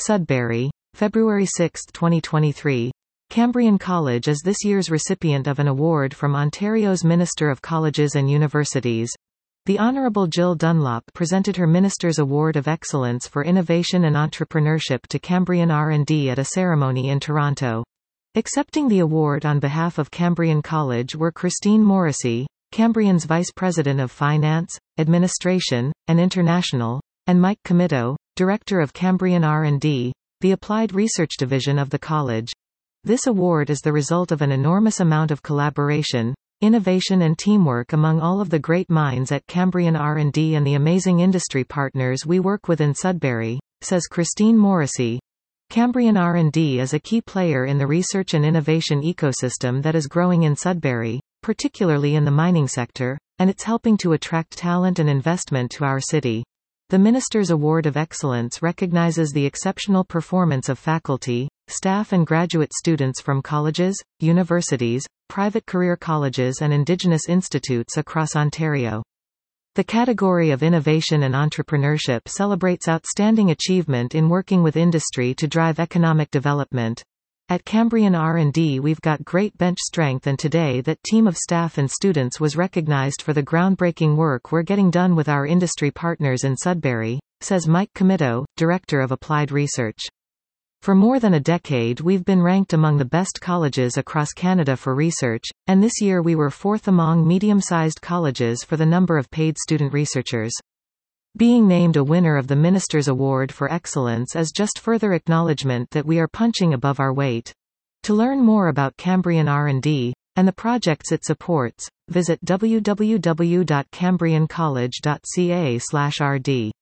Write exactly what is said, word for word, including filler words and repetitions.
Sudbury, February sixth twenty twenty-three. Cambrian College is this year's recipient of an award from Ontario's Minister of Colleges and Universities. The Honourable Jill Dunlop presented her Minister's Award of Excellence for Innovation and Entrepreneurship to Cambrian R and D at a ceremony in Toronto. Accepting the award on behalf of Cambrian College were Christine Morrissey, Cambrian's Vice President of Finance, Administration, and International, and Mike Comito, Director of Cambrian R and D, the Applied Research Division of the college. This award is the result of an enormous amount of collaboration, innovation and teamwork among all of the great minds at Cambrian R and D and the amazing industry partners we work with in Sudbury, says Christine Morrissey. Cambrian R and D is a key player in the research and innovation ecosystem that is growing in Sudbury, particularly in the mining sector, and it's helping to attract talent and investment to our city. The Minister's Award of Excellence recognizes the exceptional performance of faculty, staff and graduate students from colleges, universities, private career colleges and Indigenous institutes across Ontario. The category of Innovation and Entrepreneurship celebrates outstanding achievement in working with industry to drive economic development. At Cambrian R and D we've got great bench strength, and today that team of staff and students was recognized for the groundbreaking work we're getting done with our industry partners in Sudbury, says Mike Comito, Director of Applied Research. For more than a decade we've been ranked among the best colleges across Canada for research, and this year we were fourth among medium-sized colleges for the number of paid student researchers. Being named a winner of the Minister's Award for Excellence is just further acknowledgement that we are punching above our weight. To learn more about Cambrian R and D, and the projects it supports, visit w w w dot cambrian college dot c a slash r d.